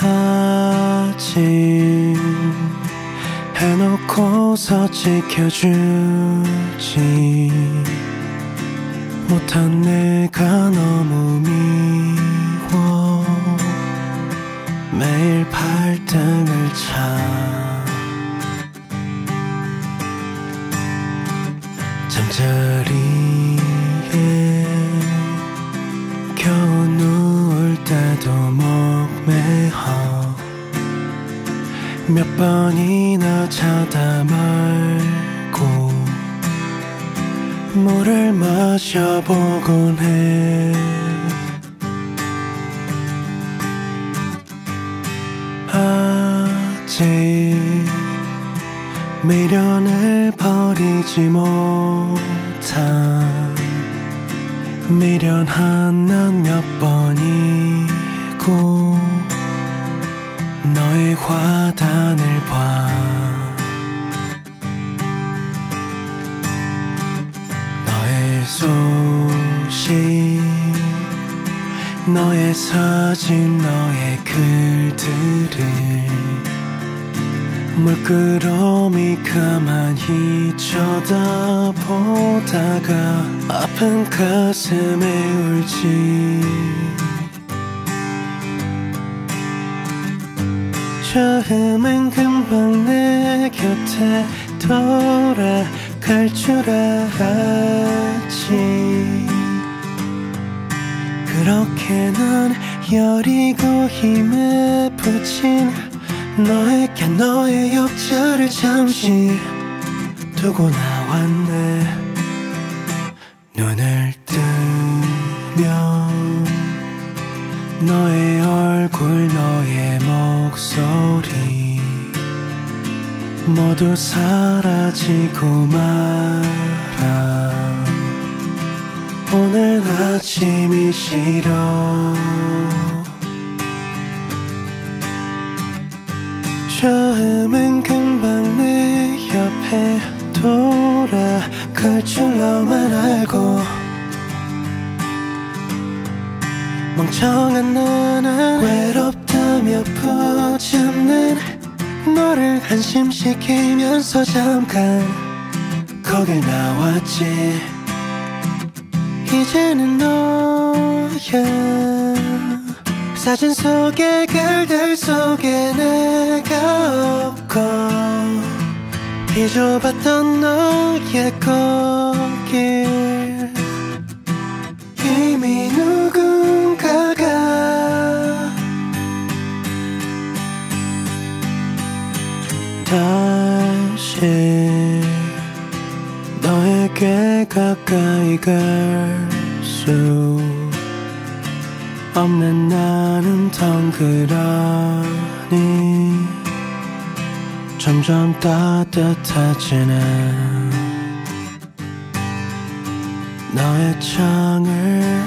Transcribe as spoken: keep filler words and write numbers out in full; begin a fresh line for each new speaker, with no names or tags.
다짐 해놓고서 지켜주지 못한 내가 너무 미워 매일 발등을 차 잠자리에 겨우 누울 때도 목매어 몇 번이나 자다 말고 물을 마셔보곤 해 아직 미련을 버리지 못한 미련한 난 몇 번이고 너의 화단을 봐 너의 소식 너의 사진 너의 글들을 물끄러미 가만히 쳐다보다가 아픈 가슴에 울지 처음엔 금방 내 곁에 돌아갈 줄 알았지 그렇게 난 여리고 힘에 부친 너에게 너의 옆자리를 잠시 두고 나왔네 눈을 뜨면 너의 얼굴 너의 목소리 모두 사라지고 말아 오늘 아침이 싫어 처음엔 금방 내 옆에 돌아갈 줄 너만 알고 멍청한 나는 외롭다며 붙잡는 너를 안심시키면서 잠깐 거길 나왔지 이제는 너야 사진 속에 글들 속에 내가 없고 잊어봤던 너의 꽃길 이미 누군가가 다시 너에게 가까이 갈 수 없는 나는 덩그러니 점점 따뜻해지는 너의 창을